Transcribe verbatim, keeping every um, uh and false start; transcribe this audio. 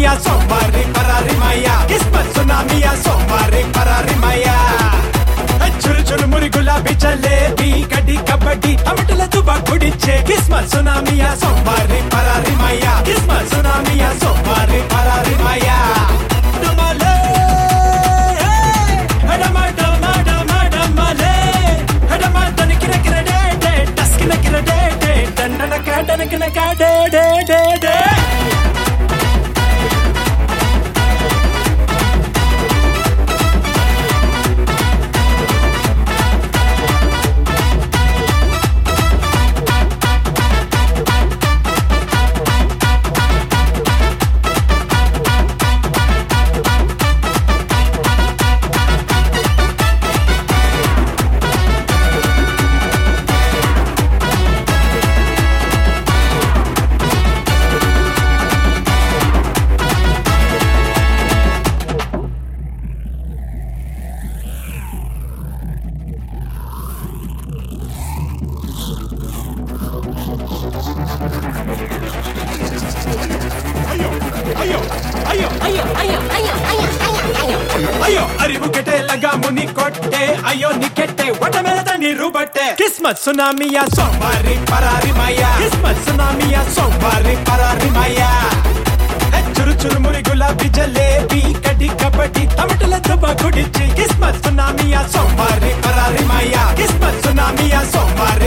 సునామియా సోమారి పరారి మాయా కిస్మత్ సునామియా సోమారి పరారి మాయా చురు చురు మురి గులాబీ జలేబీ కడి కబడ్డీ అమటల తుబా కుడిచ్చే కిస్మత్ సునామియా సోమారి పరారి మాయా కిస్మత్ సునామియా సోమారి పరారి మాయా డమలే హడమ డమ డమ డమలే హడమ దనకిన కిరడే డే టస్కిన కిరడే డే దండన కాడనకిన కాడే డే డే డే అయ్యో అరివు కెటే లగా ముని కొట్టే అయ్యో నికెట్టే వట మీద నీరు బట్టే కిస్మత్ సునామియా సోమారి పరారి మాయా కిస్మత్ సునామియా సోమారి పరారి మాయా చురు చురు మురి గులాబీ జలేబీ కడి కబడ్డీ టమటల దుబ్బా కుడిచి కిస్మత్ సునామియా సోమారి పరారి మాయా కిస్మత్ సునామియా సోమారి